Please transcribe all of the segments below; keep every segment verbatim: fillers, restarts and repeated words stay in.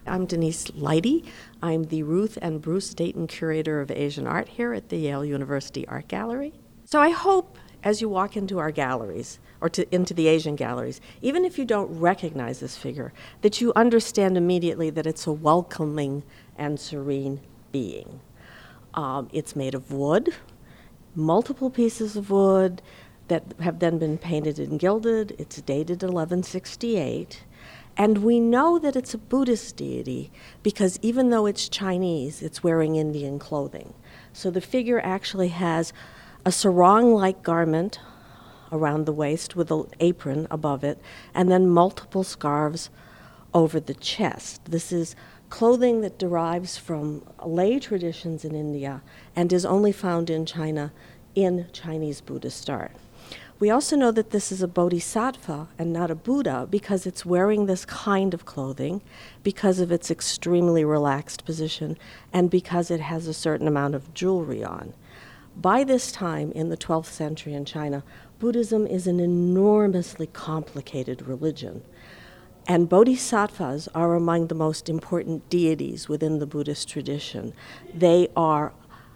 I'm Denise Leidy. I'm the Ruth and Bruce Dayton Curator of Asian Art here at the Yale University Art Gallery. So I hope as you walk into our galleries, or to, into the Asian galleries, even if you don't recognize this figure, that you understand immediately that it's a welcoming and serene being. Um, it's made of wood, multiple pieces of wood that have then been painted and gilded. It's dated eleven sixty-eight. And we know that it's a Buddhist deity because even though it's Chinese, it's wearing Indian clothing. So the figure actually has a sarong-like garment around the waist with an apron above it, and then multiple scarves over the chest. This is clothing that derives from lay traditions in India and is only found in China in Chinese Buddhist art. We also know that this is a bodhisattva and not a Buddha because it's wearing this kind of clothing, because of its extremely relaxed position, and because it has a certain amount of jewelry on. By this time, in the twelfth century in China, Buddhism is an enormously complicated religion. And bodhisattvas are among the most important deities within the Buddhist tradition. They are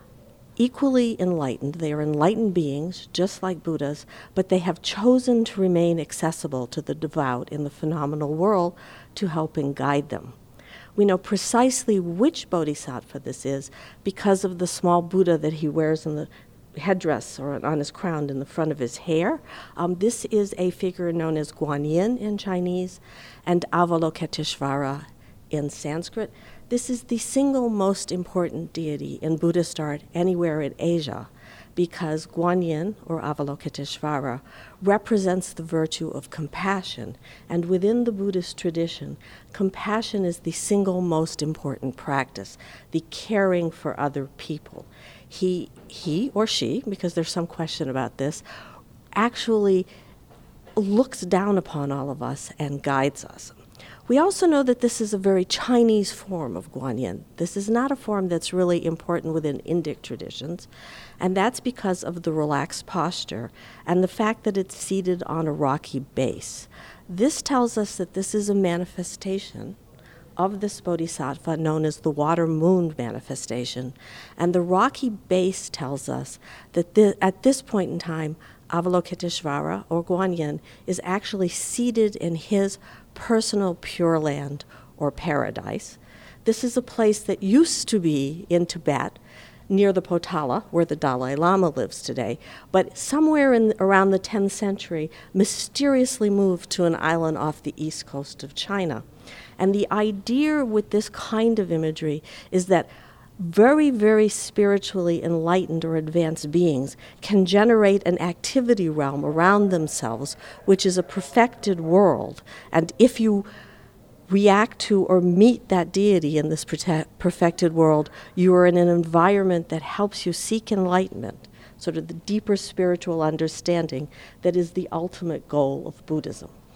equally enlightened. They are enlightened beings, just like Buddhas, but they have chosen to remain accessible to the devout in the phenomenal world to help and guide them. We know precisely which bodhisattva this is because of the small Buddha that he wears in the headdress or on his crown in the front of his hair. Um, this is a figure known as Guanyin in Chinese and Avalokiteshvara in Sanskrit. This is the single most important deity in Buddhist art anywhere in Asia because Guanyin, or Avalokiteshvara, represents the virtue of compassion. And within the Buddhist tradition, compassion is the single most important practice, the caring for other people. He, he or she, because there's some question about this, actually looks down upon all of us and guides us. We also know that this is a very Chinese form of Guanyin. This is not a form that's really important within Indic traditions, and that's because of the relaxed posture and the fact that it's seated on a rocky base. This tells us that this is a manifestation of this bodhisattva known as the water moon manifestation, and the rocky base tells us that th- at this point in time, Avalokiteshvara, or Guanyin, is actually seated in his personal Pure Land, or paradise. This is a place that used to be in Tibet, near the Potala, where the Dalai Lama lives today, but somewhere in around the tenth century, mysteriously moved to an island off the east coast of China. And the idea with this kind of imagery is that very, very spiritually enlightened or advanced beings can generate an activity realm around themselves, which is a perfected world. And if you react to or meet that deity in this perfected world, you are in an environment that helps you seek enlightenment, sort of the deeper spiritual understanding that is the ultimate goal of Buddhism.